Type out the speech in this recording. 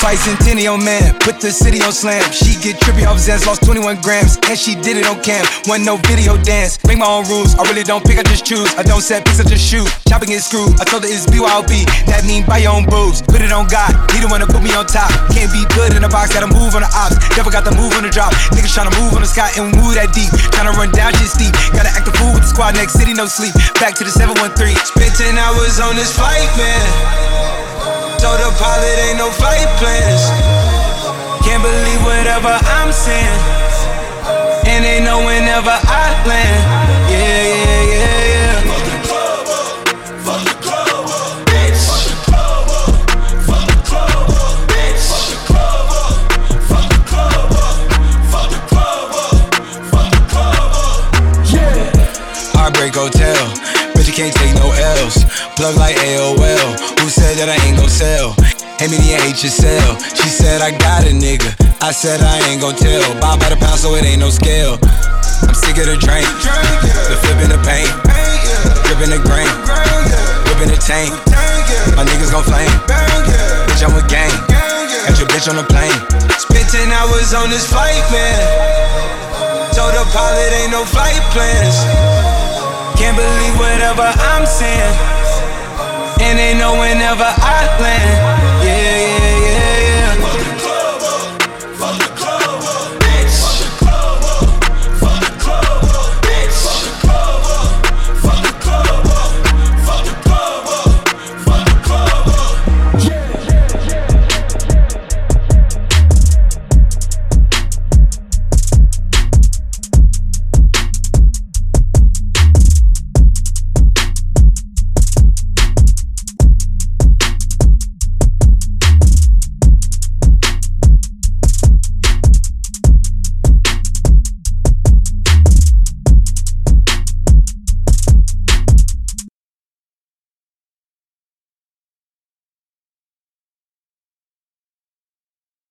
Fight Centennial man, put the city on slam. She get trippy off Zans, lost 21 grams, and she did it on cam. Wasn't no video dance, make my own rules. I really don't pick, I just choose. I don't set picks, I just shoot. Chopping is screwed, I told her it's BYOB. That mean buy your own boobs, put it on God. He the one to put me on top. Can't be good in the box, gotta move on the ops. Never got the move on the drop. Niggas tryna move on the sky and move that deep. Tryna run down shit steep. Gotta act the fool with the squad, next city, no sleep. Back to the 713. Spent 10 hours on this flight, man. Told the pilot ain't no flight plans. Can't believe whatever I'm saying. And they know whenever I land. Yeah, yeah, yeah, yeah. Fuck the club up, fuck the club up, bitch. Fuck the club up, bitch. Fuck the club up, fuck the club up, fuck the club up, fuck the club up. Yeah. Heartbreak Hotel, but you can't take no L's. Plug like AOL, who said that I ain't gon' sell? Hand me the HSL, she said I got a nigga. I said I ain't gon' tell. Buy by the pound so it ain't no scale. I'm sick of the drink, the flipping the paint, dripping the grain, whipping the tank. My niggas gon' flame, bitch I'm with gang. Got your bitch on the plane. Spent 10 hours on this flight, man. Told the pilot ain't no flight plans. Can't believe whatever I'm saying. And they know whenever I land. Yeah, yeah, yeah.